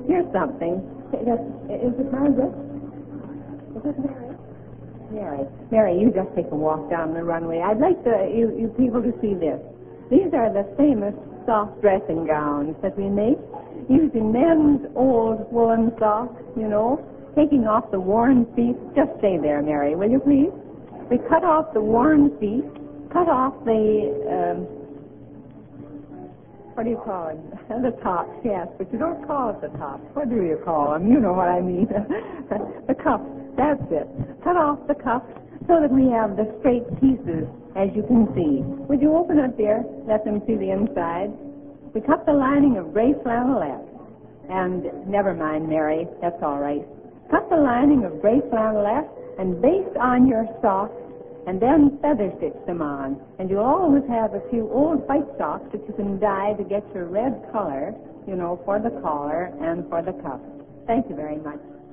Here's something. Is it Margaret? Is it Mary? Mary, you just take a walk down the runway. I'd like you people to see this. These are the famous soft dressing gowns that we make using men's old woolen socks, taking off the worn feet. Just stay there, Mary, will you please? We cut off the worn feet, cut off the, what do you call it? The tops, yes, but you don't call it the tops. What do you call them? You know what I mean. The cuffs, that's it. Cut off the cuffs so that we have the straight pieces, as you can see. Would you open it there? Let them see the inside. We cut the lining of gray flannelette. And never mind, Mary, that's all right. Cut the lining of gray flannelette and baste on your socks and then feather stitch them on. And you'll always have a few old white socks that you can dye to get your red color, for the collar and for the cuffs. Thank you very much.